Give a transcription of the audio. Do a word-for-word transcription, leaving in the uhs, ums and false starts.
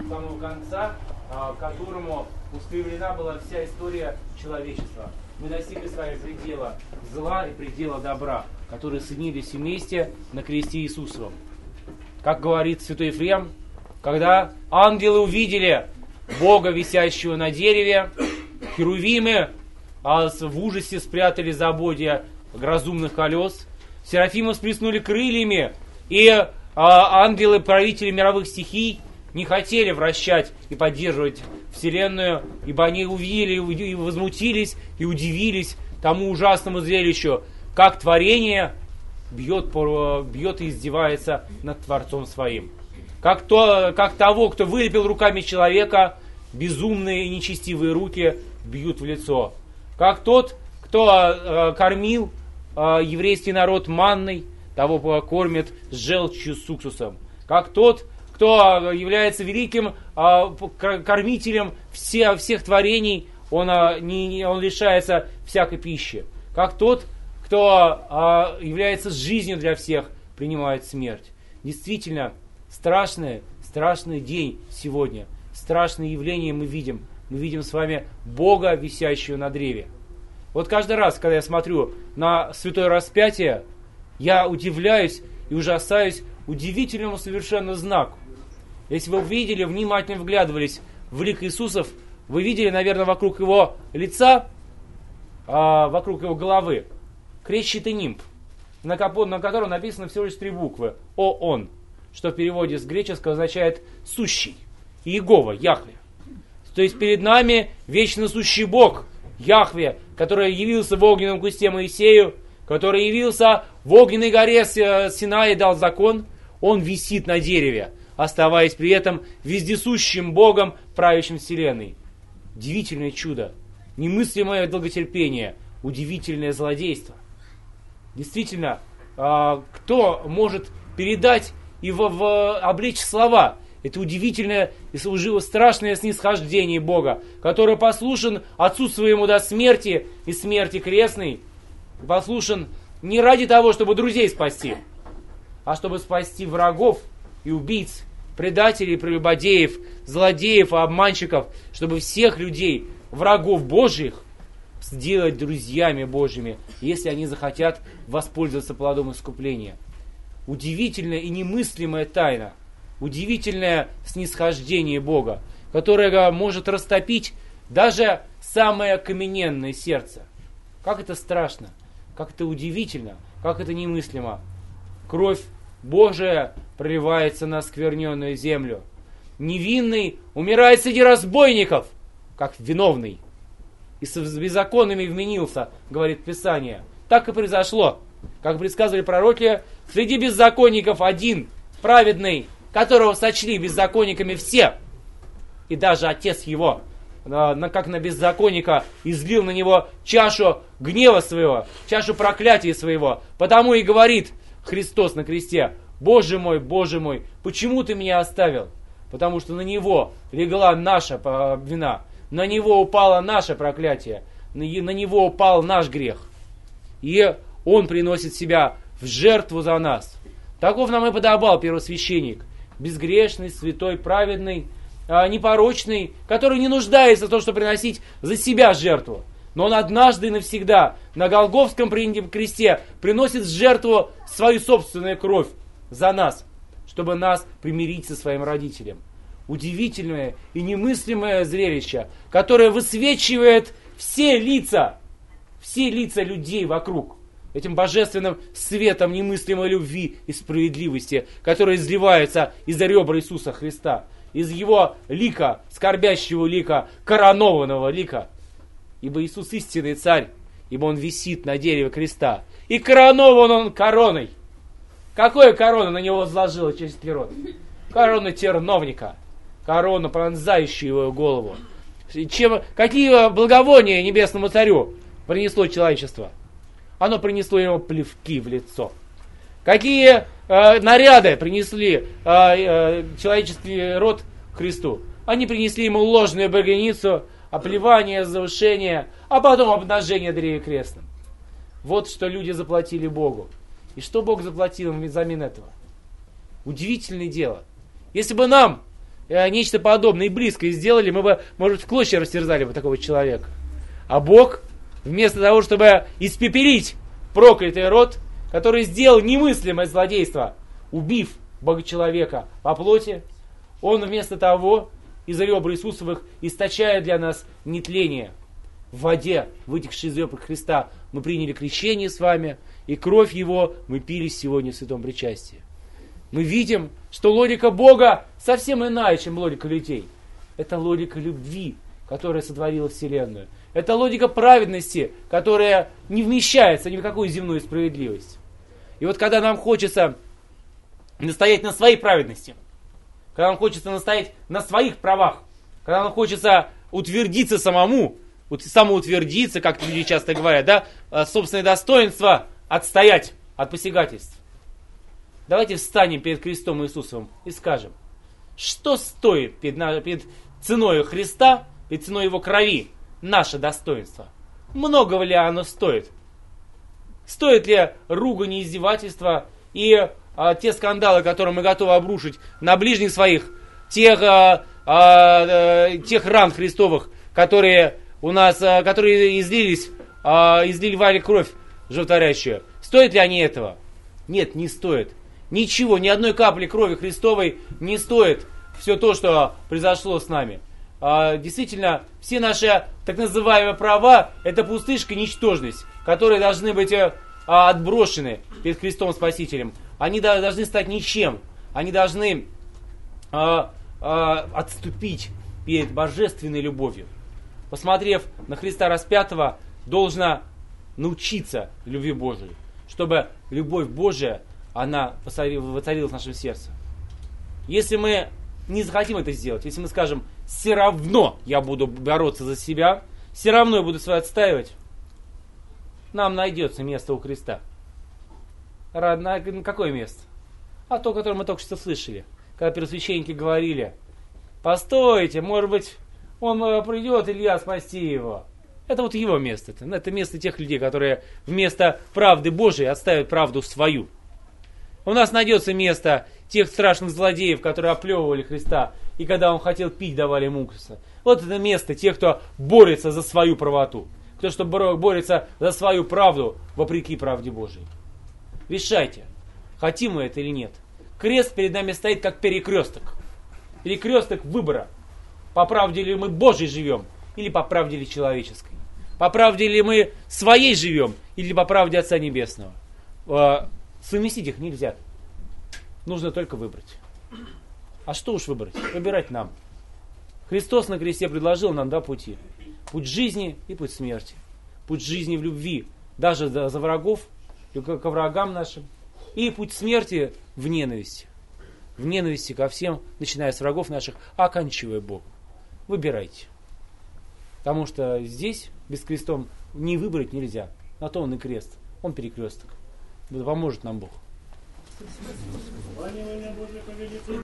самого конца, к которому устремлена была вся история человечества. Мы достигли с вами предела зла и предела добра, которые соединились вместе на кресте Иисусовом. Как говорит святой Ефрем, когда ангелы увидели Бога, висящего на дереве, херувимы а в ужасе спрятали забодья разумных колес, серафимы всплеснули крыльями, и а, ангелы, правители мировых стихий, не хотели вращать и поддерживать Вселенную, ибо они увидели, и возмутились, и удивились тому ужасному зрелищу, как творение бьет, бьет и издевается над Творцом Своим. Как, то, как того, кто вылепил руками человека, безумные и нечестивые руки бьют в лицо. Как тот, кто э, кормил э, еврейский народ манной, того кормит с желчью, с уксусом. Как тот, кто является великим э, кормителем все, всех творений, он, э, не, он лишается всякой пищи. Как тот, кто э, является жизнью для всех, принимает смерть. Действительно, страшный, страшный день сегодня. Страшное явление мы видим. Мы видим с вами Бога, висящего на древе. Вот каждый раз, когда я смотрю на святое распятие, я удивляюсь и ужасаюсь удивительному совершенно знаку. Если вы видели, внимательно вглядывались в лик Иисусов, вы видели, наверное, вокруг его лица, а, вокруг его головы, крещатый нимб, на, капот, на котором написано всего лишь три буквы «О Он», что в переводе с греческого означает «сущий», Иегова, Яхве. То есть перед нами вечно сущий Бог, Яхве, который явился в огненном кусте Моисею, который явился в огненной горе Синай и дал закон, он висит на дереве, оставаясь при этом вездесущим Богом, правящим вселенной. Удивительное чудо, немыслимое долготерпение, удивительное злодейство. Действительно, кто может передать и в, в, облечь слова? Это удивительное и страшное снисхождение Бога, который послушен Отцу Своему до смерти и смерти крестной, послушен не ради того, чтобы друзей спасти, а чтобы спасти врагов и убийц, предателей, прелюбодеев, злодеев и обманщиков, чтобы всех людей, врагов Божьих, сделать друзьями Божьими, если они захотят воспользоваться плодом искупления. Удивительная и немыслимая тайна. Удивительное снисхождение Бога, которое может растопить даже самое окамененное сердце. Как это страшно, как это удивительно, как это немыслимо. Кровь Божия проливается на оскверненную землю. Невинный умирает среди разбойников, как виновный. И с беззаконными вменился, говорит Писание. Так и произошло. Как предсказывали пророки, среди беззаконников один праведный, которого сочли беззаконниками все, и даже отец его, как на беззаконника, излил на него чашу гнева своего, чашу проклятия своего. Потому и говорит Христос на кресте: «Боже мой, Боже мой, почему ты меня оставил?» Потому что на него легла наша вина, на него упало наше проклятие, на него упал наш грех. И он приносит себя в жертву за нас. Таков нам и подобал первосвященник, безгрешный, святой, праведный, непорочный, который не нуждается в том, чтобы приносить за себя жертву. Но он однажды и навсегда на Голгофском кресте приносит в жертву свою собственную кровь за нас, чтобы нас примирить со своим родителем. Удивительное и немыслимое зрелище, которое высвечивает все лица, все лица людей вокруг, этим божественным светом немыслимой любви и справедливости, который изливается из-за ребра Иисуса Христа, из его лика, скорбящего лика, коронованного лика. Ибо Иисус истинный царь, ибо он висит на дереве креста, и коронован он короной. Какую корону на него возложила человеческий род? Корону терновника, корону, пронзающую его голову. Чем, какие благовония небесному царю принесло человечество? Оно принесло ему плевки в лицо. Какие э, наряды принесли э, э, человеческий род Христу? Они принесли ему ложную багряницу, оплевание, завышение, а потом обнажение древе крестным. Вот что люди заплатили Богу. И что Бог заплатил им взамен этого? Удивительное дело. Если бы нам э, нечто подобное и близкое сделали, мы бы, может, в клочья растерзали бы такого человека. А Бог, вместо того, чтобы испепелить проклятый род, который сделал немыслимое злодейство, убив Бога-человека по плоти, Он вместо того из ребр Иисусовых источает для нас нетление. В воде, вытекшей из ребр Христа, мы приняли крещение с вами, и кровь Его мы пили сегодня в святом причастии. Мы видим, что логика Бога совсем иная, чем логика людей. Это логика любви, которая сотворила Вселенную. Это логика праведности, которая не вмещается ни в какую земную справедливость. И вот когда нам хочется настоять на своей праведности, когда нам хочется настоять на своих правах, когда нам хочется утвердиться самому, самоутвердиться, как люди часто говорят, да, собственное достоинство отстоять от посягательств. Давайте встанем перед крестом Иисусовым и скажем, что стоит перед, перед ценой Христа, перед ценой Его крови, наше достоинство? Многого ли оно стоит? Стоит ли ругань и издевательства и а, те скандалы, которые мы готовы обрушить на ближних своих, тех, а, а, тех ран Христовых, которые у нас, а, которые излились, а, изливали кровь животворящую? Стоит ли они этого? Нет, не стоит. Ничего, ни одной капли крови Христовой не стоит все то, что произошло с нами. А, действительно, все наши так называемые права – это пустышка, ничтожность, которые должны быть а, отброшены перед Христом Спасителем. Они да, должны стать ничем. Они должны а, а, отступить перед божественной любовью. Посмотрев на Христа распятого, должно научиться любви Божией, чтобы любовь Божия, она воцарилась в нашем сердце. Если мы не захотим это сделать, если мы скажем, все равно я буду бороться за себя, все равно я буду свое отстаивать, нам найдется место у Христа. На какое место? А то, которое мы только что слышали, когда первосвященники говорили, постойте, может быть, он придет, Илья, спасти его. Это вот его место. Это место тех людей, которые вместо правды Божией отставят правду свою. У нас найдется место тех страшных злодеев, которые оплевывали Христа, и когда он хотел пить, давали ему уксуса. Вот это место тех, кто борется за свою правоту. Кто что борется за свою правду, вопреки правде Божией. Решайте, хотим мы это или нет. Крест перед нами стоит как перекресток. Перекресток выбора. По правде ли мы Божьей живем, или по правде ли человеческой. По правде ли мы своей живем, или по правде Отца Небесного. Совместить их нельзя. Нужно только выбрать. А что уж выбрать? Выбирать нам. Христос на кресте предложил нам два пути. Путь жизни и путь смерти. Путь жизни в любви, даже за, за врагов, к врагам нашим. И путь смерти в ненависти. В ненависти ко всем, начиная с врагов наших, оканчивая Богом. Выбирайте. Потому что здесь без крестом не выбрать нельзя. На то он и крест. Он перекресток. Да поможет нам Бог.